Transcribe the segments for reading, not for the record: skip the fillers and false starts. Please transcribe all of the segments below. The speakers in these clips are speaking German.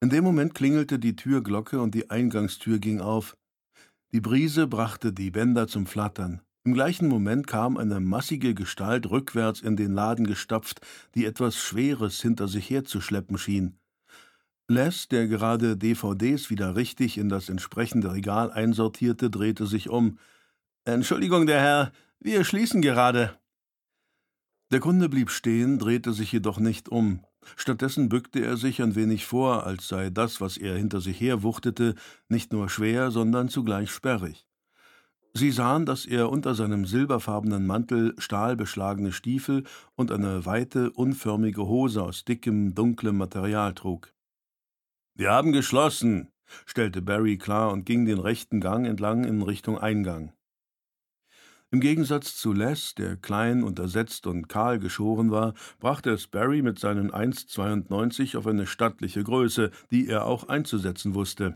In dem Moment klingelte die Türglocke und die Eingangstür ging auf. Die Brise brachte die Bänder zum Flattern. Im gleichen Moment kam eine massige Gestalt rückwärts in den Laden gestapft, die etwas Schweres hinter sich herzuschleppen schien. Les, der gerade DVDs wieder richtig in das entsprechende Regal einsortierte, drehte sich um. »Entschuldigung, der Herr, wir schließen gerade.« Der Kunde blieb stehen, drehte sich jedoch nicht um. Stattdessen bückte er sich ein wenig vor, als sei das, was er hinter sich herwuchtete, nicht nur schwer, sondern zugleich sperrig. Sie sahen, dass er unter seinem silberfarbenen Mantel stahlbeschlagene Stiefel und eine weite, unförmige Hose aus dickem, dunklem Material trug. »Wir haben geschlossen«, stellte Barry klar und ging den rechten Gang entlang in Richtung Eingang. Im Gegensatz zu Les, der klein, untersetzt und kahl geschoren war, brachte es Barry mit seinen 1,92 auf eine stattliche Größe, die er auch einzusetzen wusste.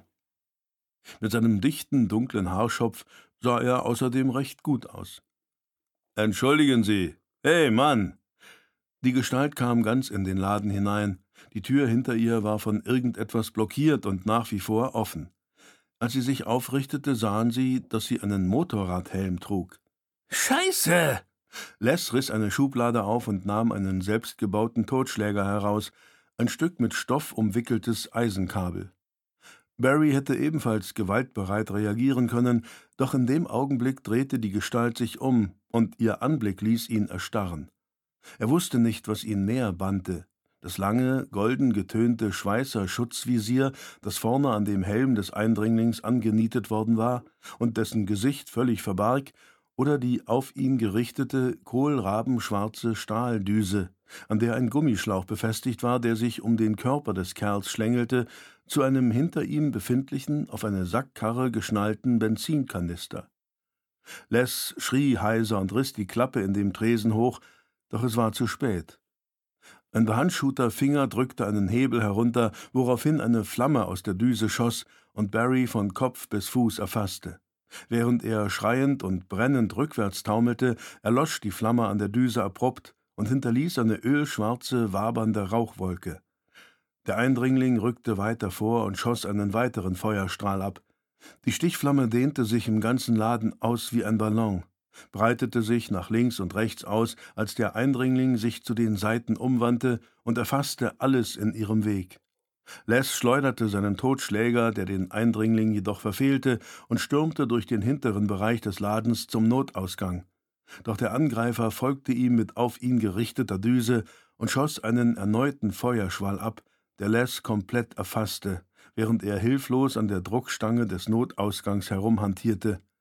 Mit seinem dichten, dunklen Haarschopf sah er außerdem recht gut aus. »Entschuldigen Sie! Hey, Mann!« Die Gestalt kam ganz in den Laden hinein. Die Tür hinter ihr war von irgendetwas blockiert und nach wie vor offen. Als sie sich aufrichtete, sahen sie, dass sie einen Motorradhelm trug. »Scheiße!« Les riss eine Schublade auf und nahm einen selbstgebauten Totschläger heraus, ein Stück mit Stoff umwickeltes Eisenkabel. Barry hätte ebenfalls gewaltbereit reagieren können, doch in dem Augenblick drehte die Gestalt sich um, und ihr Anblick ließ ihn erstarren. Er wusste nicht, was ihn mehr bannte: das lange, golden getönte Schweißer-Schutzvisier, das vorne an dem Helm des Eindringlings angenietet worden war und dessen Gesicht völlig verbarg, oder die auf ihn gerichtete, kohlrabenschwarze Stahldüse, an der ein Gummischlauch befestigt war, der sich um den Körper des Kerls schlängelte, zu einem hinter ihm befindlichen, auf eine Sackkarre geschnallten Benzinkanister. Les schrie heiser und riss die Klappe in dem Tresen hoch, doch es war zu spät. Ein behandschuhter Finger drückte einen Hebel herunter, woraufhin eine Flamme aus der Düse schoss und Barry von Kopf bis Fuß erfasste. Während er schreiend und brennend rückwärts taumelte, erlosch die Flamme an der Düse abrupt und hinterließ eine ölschwarze, wabernde Rauchwolke. Der Eindringling rückte weiter vor und schoss einen weiteren Feuerstrahl ab. Die Stichflamme dehnte sich im ganzen Laden aus wie ein Ballon, breitete sich nach links und rechts aus, als der Eindringling sich zu den Seiten umwandte und erfasste alles in ihrem Weg. Les schleuderte seinen Totschläger, der den Eindringling jedoch verfehlte, und stürmte durch den hinteren Bereich des Ladens zum Notausgang. Doch der Angreifer folgte ihm mit auf ihn gerichteter Düse und schoss einen erneuten Feuerschwall ab, der Les komplett erfasste, während er hilflos an der Druckstange des Notausgangs herumhantierte.